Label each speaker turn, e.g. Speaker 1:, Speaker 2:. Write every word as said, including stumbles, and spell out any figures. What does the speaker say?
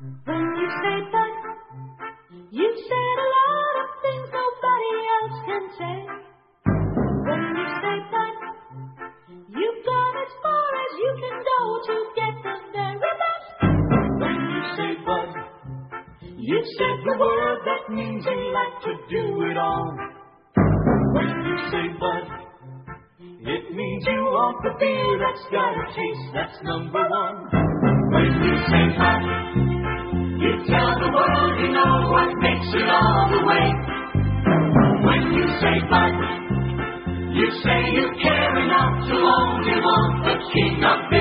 Speaker 1: When you say bud, you've said a lot of things nobody else can say. When you say bud, you've gone as far as you can go to get the very best. When you say bud, you've said the word that means you like to do it all. When you say bud, it means you want the beer that's got a taste that's number one. When you say bud, you tell the world you know what makes it all the way. When you say bud, you say you care enough to only want the king of beer.